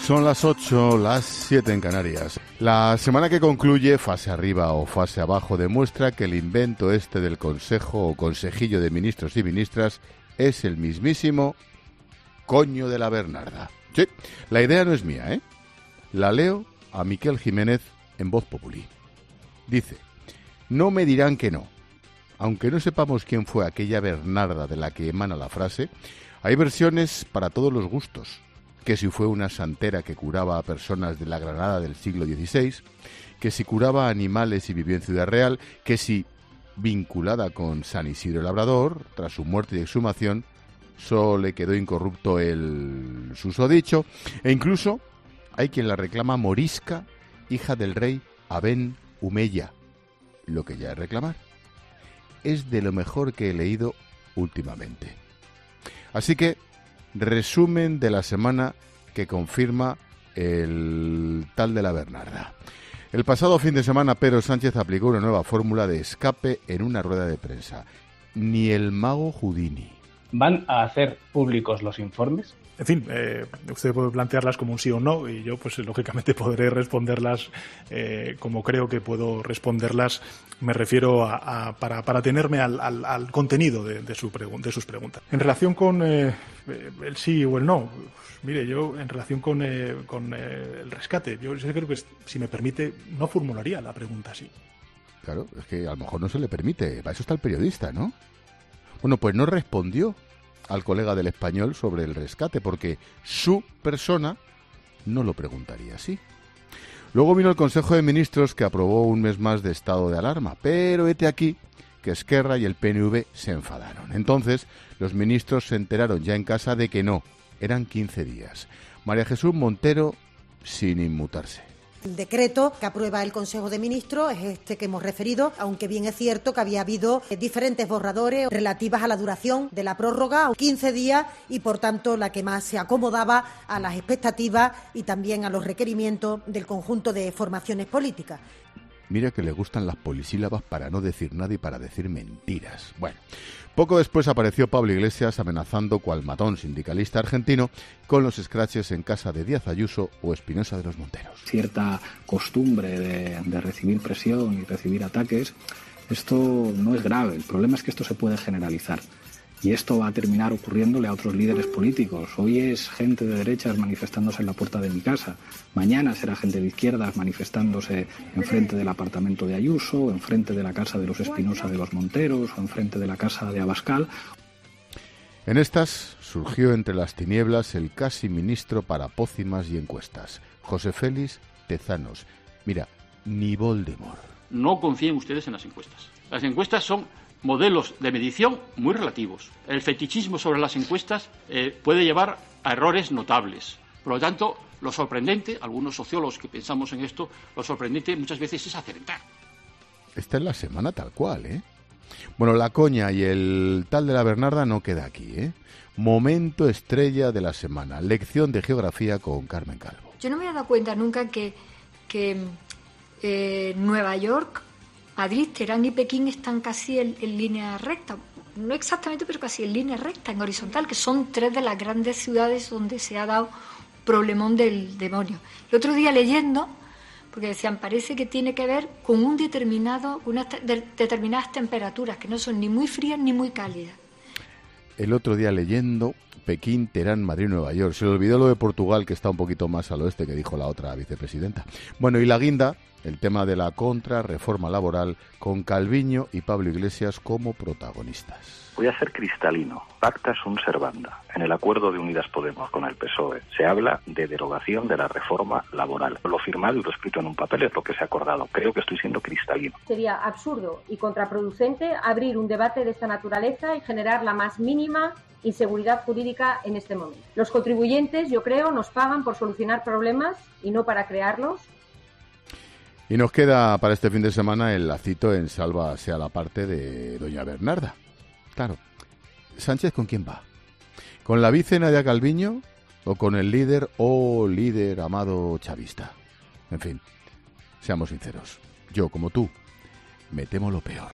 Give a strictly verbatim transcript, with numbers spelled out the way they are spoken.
Son las ocho, las siete en Canarias. La semana que concluye, fase arriba o fase abajo, demuestra que el invento este del Consejo o Consejillo de Ministros y Ministras es el mismísimo coño de la Bernarda. Sí, la idea no es mía, ¿eh? La leo a Miquel Jiménez en Voz Populi. Dice: no me dirán que no. Aunque no sepamos quién fue aquella Bernarda de la que emana la frase, hay versiones para todos los gustos. Que si fue una santera que curaba a personas de la Granada del siglo dieciséis, que si curaba animales y vivió en Ciudad Real, que si, vinculada con San Isidro el Labrador, tras su muerte y exhumación, solo le quedó incorrupto el susodicho, e incluso hay quien la reclama morisca, hija del rey Aben Humeya, lo que ya es reclamar. Es de lo mejor que he leído últimamente. Así que, resumen de la semana que confirma el tal de la Bernarda. El pasado fin de semana Pedro Sánchez aplicó una nueva fórmula de escape en una rueda de prensa. Ni el mago Houdini. ¿Van a hacer públicos los informes? En fin, eh, usted puede plantearlas como un sí o no y yo, pues lógicamente podré responderlas eh, como creo que puedo responderlas. Me refiero a, a para, para atenerme al, al, al contenido de, de, su pregun- de sus preguntas. En relación con eh, el sí o el no, pues, mire, yo en relación con, eh, con eh, el rescate, yo, yo creo que, si me permite, no formularía la pregunta así. Claro, es que a lo mejor no se le permite. Para eso está el periodista, ¿no? Bueno, pues no respondió al colega del Español sobre el rescate, porque su persona no lo preguntaría así. Luego vino el Consejo de Ministros, que aprobó un mes más de estado de alarma, pero hete aquí que Esquerra y el P N V se enfadaron. Entonces, los ministros se enteraron ya en casa de que no, eran quince días. María Jesús Montero, sin inmutarse. El decreto que aprueba el Consejo de Ministros es este que hemos referido, aunque bien es cierto que había habido diferentes borradores relativas a la duración de la prórroga, quince días, y por tanto la que más se acomodaba a las expectativas y también a los requerimientos del conjunto de formaciones políticas. Mira que le gustan las polisílabas para no decir nada y para decir mentiras. Bueno, poco después apareció Pablo Iglesias amenazando cual matón sindicalista argentino con los escraches en casa de Díaz Ayuso o Espinosa de los Monteros. Cierta costumbre de, de recibir presión y recibir ataques, esto no es grave. El problema es que esto se puede generalizar. Y esto va a terminar ocurriéndole a otros líderes políticos. Hoy es gente de derechas manifestándose en la puerta de mi casa. Mañana será gente de izquierdas manifestándose enfrente del apartamento de Ayuso, enfrente de la casa de los Espinosa de los Monteros o enfrente de la casa de Abascal. En estas surgió entre las tinieblas el casi ministro para pócimas y encuestas, José Félix Tezanos. Mira, ni Voldemort. No confíen ustedes en las encuestas. Las encuestas son modelos de medición muy relativos. El fetichismo sobre las encuestas eh, puede llevar a errores notables. Por lo tanto, lo sorprendente, algunos sociólogos que pensamos en esto, lo sorprendente muchas veces es acertar. Esta es la semana tal cual, ¿eh? Bueno, la coña y el tal de la Bernarda no queda aquí, ¿eh? Momento estrella de la semana. Lección de geografía con Carmen Calvo. Yo no me he dado cuenta nunca que, que eh, Nueva York, Madrid, Teherán y Pekín están casi en, en línea recta, no exactamente, pero casi en línea recta, en horizontal, que son tres de las grandes ciudades donde se ha dado problemón del demonio. El otro día leyendo, porque decían, parece que tiene que ver con un determinado, unas te, de, determinadas temperaturas, que no son ni muy frías ni muy cálidas. El otro día leyendo, Pekín, Teherán, Madrid, Nueva York. Se le olvidó lo de Portugal, que está un poquito más al oeste, que dijo la otra vicepresidenta. Bueno, y la guinda, el tema de la contrarreforma laboral, con Calviño y Pablo Iglesias como protagonistas. Voy a ser cristalino. Pacta sunt servanda. En el acuerdo de Unidas Podemos con el P S O E se habla de derogación de la reforma laboral. Lo firmado y lo escrito en un papel es lo que se ha acordado. Creo que estoy siendo cristalino. Sería absurdo y contraproducente abrir un debate de esta naturaleza y generar la más mínima inseguridad jurídica en este momento. Los contribuyentes, yo creo, nos pagan por solucionar problemas y no para crearlos. Y nos queda para este fin de semana el lacito en Sálvase a la parte de doña Bernarda. Claro, ¿Sánchez con quién va? ¿Con la vice Nadia Calviño o con el líder o líder amado chavista? En fin, seamos sinceros. Yo, como tú, me temo lo peor.